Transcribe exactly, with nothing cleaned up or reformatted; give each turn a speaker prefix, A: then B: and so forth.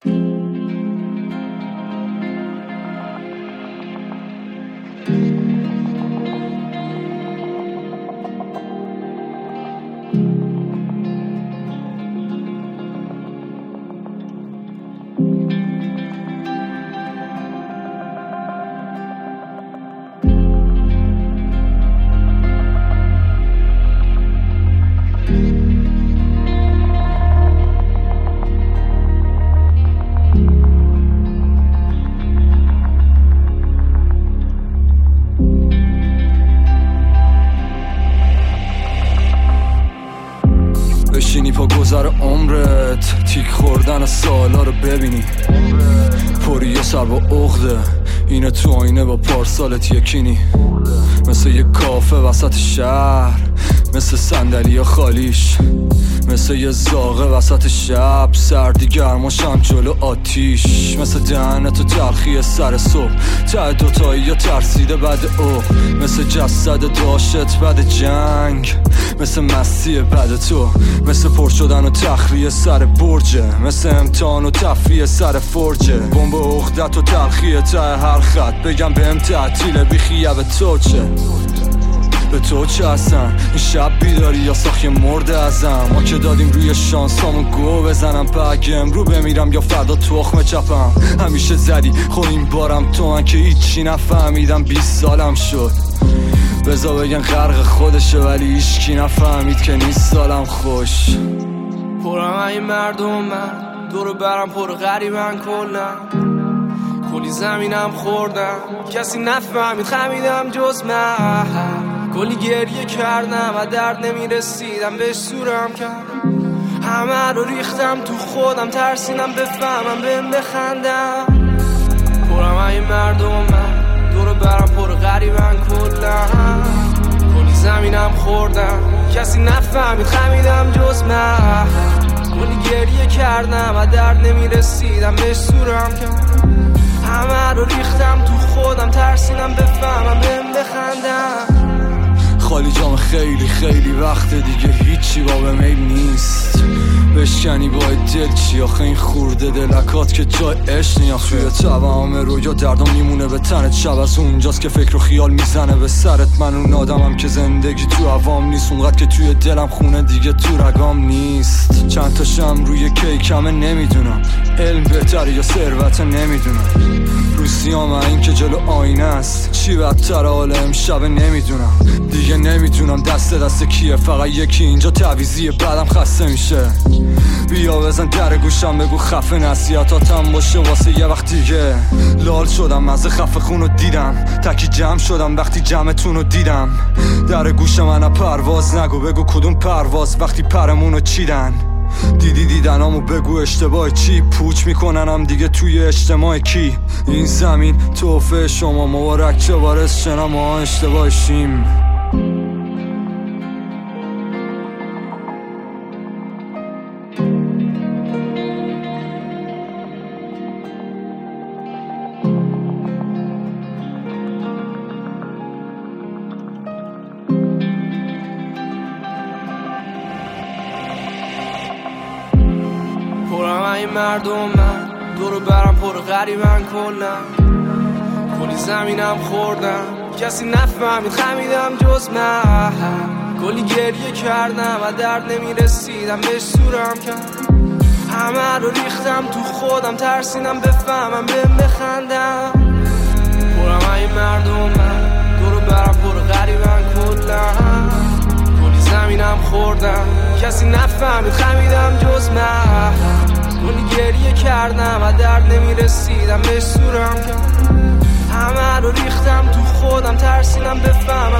A: بشینی پا گذر عمرت، تیک خوردن سالا رو ببینی، پری و سر با عقده، اینه تو آینه با پارسالت یکینی، مثل یه کافه وسط شهر، مثل صندلی یا خالیش، مثل یه زاغه وسط شب، سردی گرماشم جلو آتیش، مثل دهنت و تلخی سر صبح، ته دوتایی یا ترسیده بعد او، مثل جسد داشت بعد جنگ، مثل مستی بعد تو، مثل پر شدن و تخلیه سر برجه، مثل امتحان و تفریه سر فرجه، بمب عقدت و تلخیه ته هر خط، بگم بهم تعطیله بیخیه به تو چه؟ به تو چه هستن؟ این شب بیداری یا ساخی مرده ازم؟ ما که دادیم روی شانسامون گو بزنم، بگه امرو بمیرم یا فردا تخم چپم. همیشه زدی خب این بارم تو من که هیچی نفهمیدم، بیست سالم شد بزا بگن غرق خودشه ولی هیچکی نفهمید که نیست سالم خوش.
B: پرم این مردم من دورو برم پر غریبن کلن، کلی زمینم خوردم کسی نفهمید خمیدم جز من، کلی گریه کردم و درد نمیرسیدم بهش سورم کردم، همه رو ریختم تو خودم ترسیدم بفهمم بهم بخندم. پرم این مردم من دورو برم پر غریبن کلن، کلی زمینم خوردم کسی نفهمید خمیدم جز من، کلی گریه کردم و درد نمیرسیدم بهش سورم کردم، همه رو ریختم تو خودم ترسیدم بفهمم بهم بخندم.
A: خالی جام خیلی خیلی وقت دیگه هیچی باب میل نیست، بشکنی باید دل چی آخه این خورده دلکات که جای عشق نیاخت، توی تمام رویا دردم میمونه به تنت، شب از اونجاست که فکر و خیال میزنه به سرت، من اون آدمم که زندگی تو عوام نیست، اونقدر که توی دلم خونه دیگه تو رگام نیست، چند تا شم روی کیکمه نمیدونم، علم بهتره یا ثروت نمیدونم، روسیام این که جلو آینه است، چی بدتر حال امشب نمیدونم، دیگه نمیدونم دست دست کیه، فقط یکی اینجا تعویزیه بعدم خسته میشه، بیا بزن در گوشم بگو خفه نصیحتاتم باشه واسه یه وقت دیگه، لال شدم مزه خفه خونو دیدم، تکی جمع شدم وقتی جمعتونو دیدم، در گوش من پرواز نگو بگو کدوم پرواز وقتی پرمونو چیدن، دیدی دیدنامو بگو اشتباه چی، پوچ میکننم دیگه توی اجتماع کی، این زمین توفه شما مبارک چه وارث شنا ما اشتباهشیم.
B: پرم این مردم من دورو برم پر غریبن کلن، کلی زمینم خوردم کسی نفهمید خمیدم جز من، کلی گریه کردم و درد نمیرسیدم بهش سورم کردم، همه رو ریختم تو خودم ترسیدم بفهمم بهم بخندم. پرم این مردم من دورو برم پر غریبن کلن، کلی زمینم خوردم کسی نفهمید خمیدم جز من، کلی گریه کردم و درد نمیرسیدم بهش سورم کردم، همه رو ریختم تو خودم ترسیدم بفهم